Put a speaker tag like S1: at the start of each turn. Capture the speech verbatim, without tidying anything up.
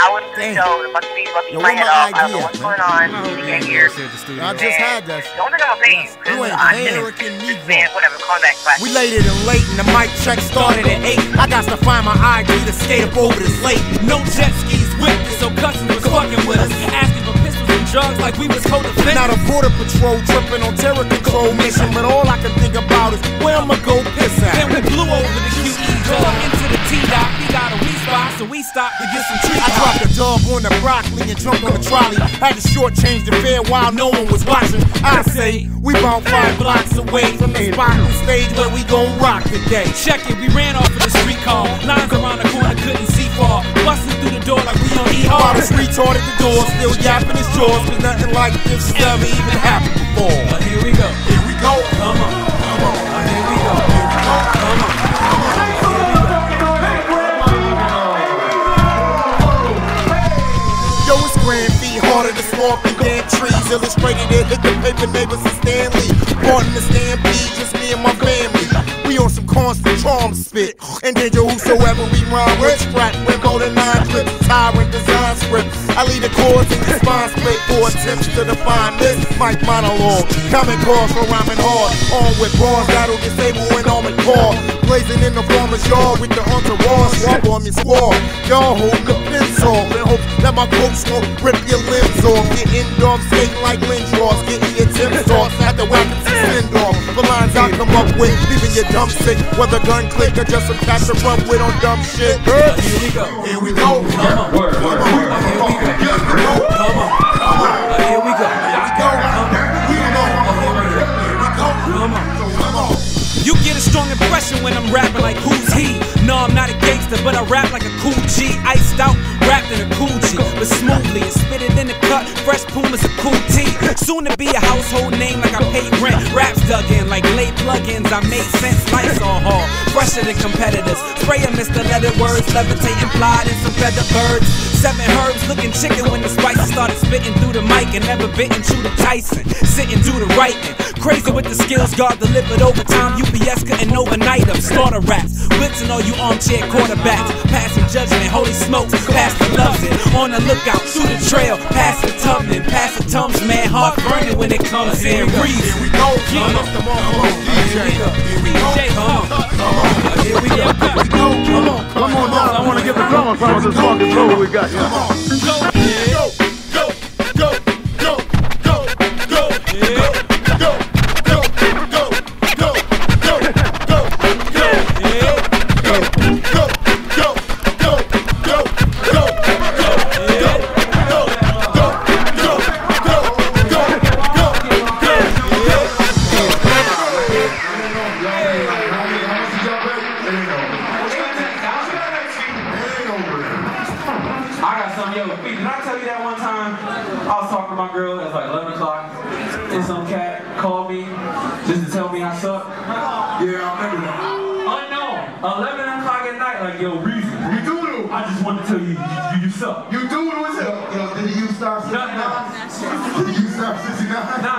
S1: I wouldn't do the show. The fucking beat fucking my head off. I don't know what's going on. You get here.
S2: I just had that.
S1: Don't think I'm gonna pay you.
S2: You ain't American Negro.
S1: Whatever, call back.
S2: We laid it in late and the mic check started at eight. I got to find my I D to skate up over this lake.
S3: No jet skis whipped, so customers was fucking with us, asking for pistols and drugs like we was co-defendants.
S2: Now the border patrol tripping on terror control mission, but all I can think about is where I'ma go piss at.
S3: Then we blew over the Q E, drove into the T-Dot. We got a weak spot, so we stopped to get some trees.
S2: I dropped the dub on the broccoli and jumped on the trolley. Had to shortchange the fare while no one was watching. I say we bout five blocks away from the spot on stage where we gon' rock today.
S3: Check it, we ran off of the street car. Lines around the corner couldn't see far. Busting through the door like we on E R.
S2: While this retard at the door still yapping his jaws, cause nothing like this has ever even happened before.
S3: But here we go.
S2: Here we go.
S3: Come on. Come on. Uh, here we go. Here we go. Come on.
S2: Yo, it's grand feet harder to swamp and damn trees. Illustrated it, hit the paper neighbors and Stanley. Pardon the stampede, just me and my family. We on some constant charm spit. Endanger whosoever we rhyme with. Strap with more than nine clips. Tyrant design script. I lead the chords in your spine split. Four attempts to define this. Mike monologue. Common cause for rhyming hard. On with bronze that'll disable an armored car. Blazing in the farmer's yard with the entourage. Swap on me squad. Y'all hold the fence off. And hope that my coach won't rip your limbs off. Getting dumb skating like Lindros. Getting your tips off. At the weapons to send off. The lines I come up with. Leaving your dumb sick. Whether gun click or just some cats to run with on dumb shit.
S3: Uh, here we go.
S2: Here we go.
S3: Come on.
S2: Word, word, word.
S3: Uh, here we go. Come on. Come on. Uh, here we go.
S2: Here we go.
S3: Come on.
S2: We know.
S3: Here we go.
S2: Here we go.
S3: Come on.
S2: Come on.
S3: You get a strong impression when I'm rapping like who's he? No, I'm not a gangster, but I rap like a cool G. Iced out, wrapped in a cool G, but smoothly and spit it in the cut. Fresh Puma's a cool tee. Soon to be a household name like I paid rent. Raps dug in like late plugins. I made sense, lights all hard. Fresher than competitors. Spray a Mister Leather words, levitating fly in some feather birds. Seven herbs looking chicken when the spices started spitting through the mic and never bitten true to Tyson. Sitting through the writing. Crazy with the skills God delivered over time. U P S couldn't overnight them. Slaughter raps. Blitzing all you armchair quarterbacks. Passing judgment, holy smokes. Pastor loves it. On the lookout, through the trail. Pass the Tubman, pass the Tums, man. Heart burning when it comes in. Breeze.
S2: Here we go.
S3: Yeah.
S2: Come on, come on, D J. Here we go.
S3: Come on.
S2: Come on.
S3: Here we go.
S2: Here we go. Come on. Come on now.
S4: I want to get the drummer some of this fucking flow we got here.
S2: Come on. Go. Go. Go. Go. Go. Go. Go. Go. Go.
S5: You do it with him. Yo, did he use Star sixty-nine? Did he use Star sixty-nine?
S3: Nah,